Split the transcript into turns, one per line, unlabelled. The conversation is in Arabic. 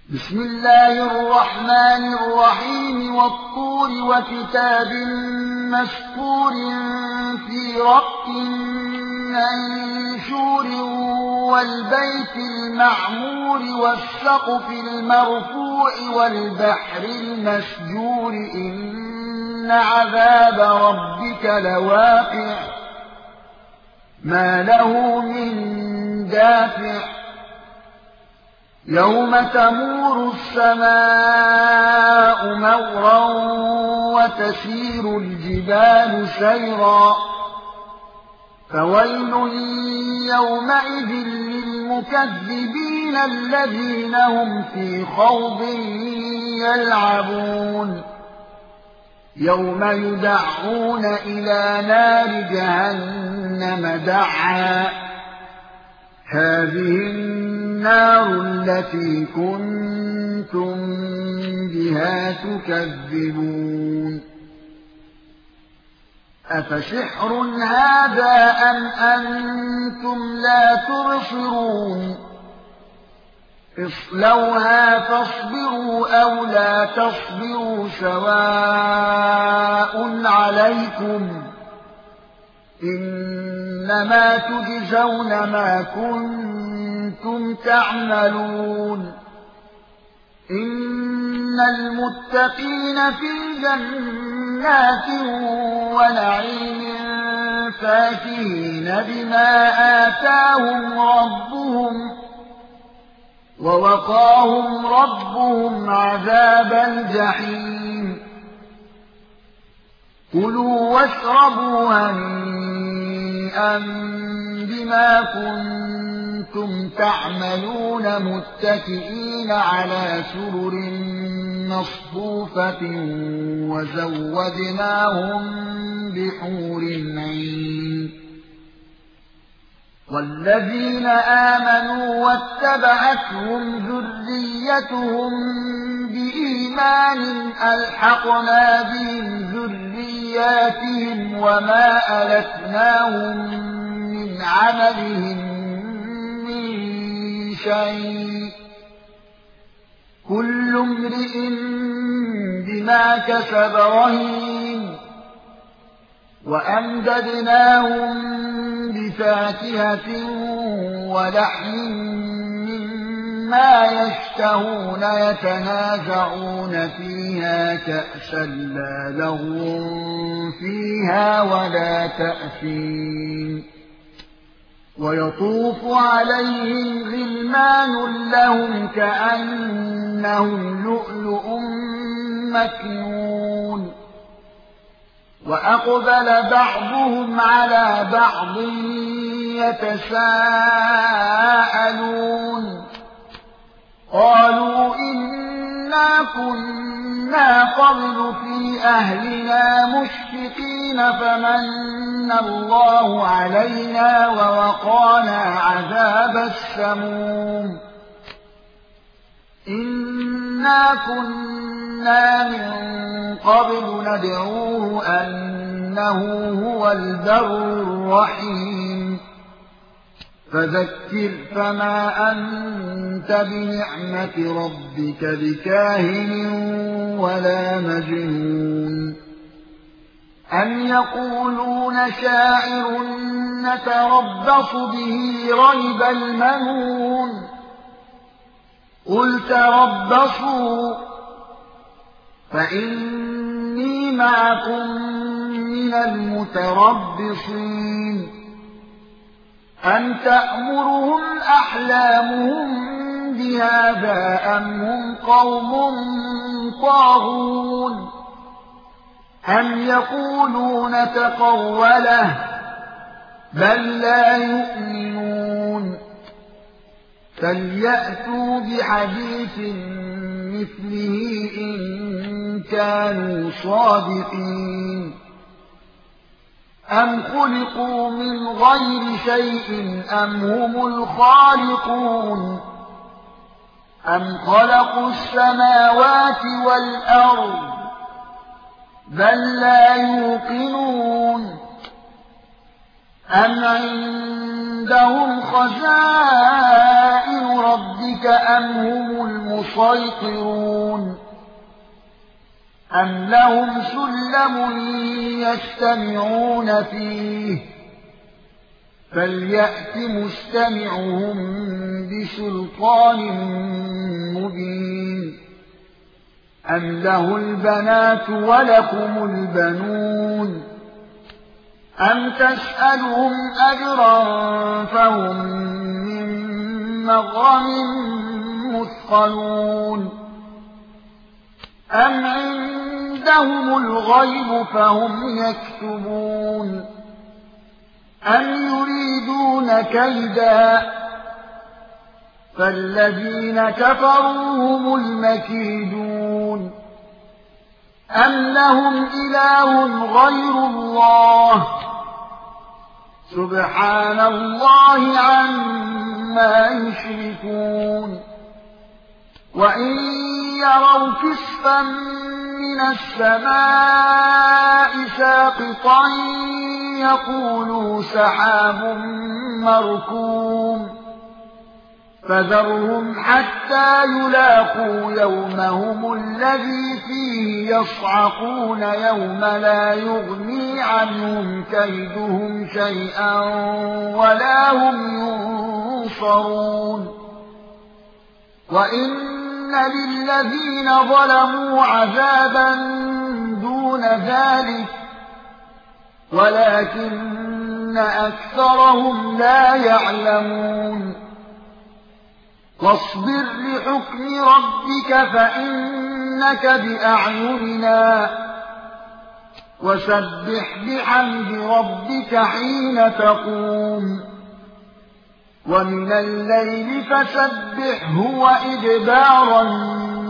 بسم الله الرحمن الرحيم والطور وكتاب مسطور في رق منشور والبيت المعمور والسقف المرفوع والبحر المسجور إن عذاب ربك لواقع ما له من دافع يوم تمور السماء مورا وتسير الجبال سيرا فويل يومئذ للمكذبين الذين هم في خوض يلعبون يوم يدعون إلى نار جهنم دعا هذه النار التي كنتم بها تكذبون أفسحر هذا أم أنتم لا تبصرون اصلوها فاصبروا أو لا تصبروا سواء عليكم إنما تجزون ما كنتم تعملون إن المتقين في جنات ونعيم فاكهين بما آتاهم ربهم ووقاهم ربهم عذاب الجحيم كلوا واشربوا هنيئا بما كنتم تعملون متكئين على سرر مصفوفة وزوجناهم بحور عين والذين آمنوا واتبعتهم ذريتهم بإيمان ألحقنا بهم ذرياتهم وما ألتناهم من عملهم من شيء كل امرئ بما كسب رهين وأمددناهم بفاكهة ولحم مما يشتهون يتنازعون فيها كأسا لا لغو فيها ولا تأثيم ويطوف عليهم غلمان لهم كأنهم لؤلؤ مكنون وأقبل بعضهم على بعض يتساءلون قالوا إنا كنا قبل في أهلنا مشفقين فمن الله علينا ووقانا عذاب السموم إنا كنا من قبل ندعوه أنه هو البر الرحيم فذكر فما أنت بنعمة ربك بكاهن ولا مجنون أم يقولون شاعر نتربص به ريب المنون قل تربصوا فإني معكم من المتربصين أم تأمرهم أحلامهم بهذا أم هم قوم طاغون أم يقولون تقوله بل لا يؤمنون فليأتوا بحديث مثله إن كانوا صادقين أم خلقوا من غير شيء أم هم الخالقون أم خلقوا السماوات والأرض بل لا يوقنون أم عندهم خزائن ربك أم هم المسيطرون أم لهم سلم يستمعون فيه فليأت مستمعهم بسلطان مبين أم له البنات ولكم البنون أم تسألهم أجرا فهم من مغرم مثقلون أم عندهم الغيب فهم يكتبون أم يريدون كيدا فالذين كفروا هم المكيدون أم لهم إله غير الله سبحان الله عما يشركون وإن يروا كسفا من السماء ساقطا يقولوا سحاب مركوم فذرهم حتى يلاقوا يومهم الذي فيه يصعقون يوم لا يغني عنهم كيدهم شيئا ولا هم ينصرون وإن للذين ظلموا عذابا دون ذلك ولكن أكثرهم لا يعلمون واصبر لحكم ربك فإنك بأعيننا وسبح بحمد ربك حين تقوم ومن الليل فسبحه وإدبار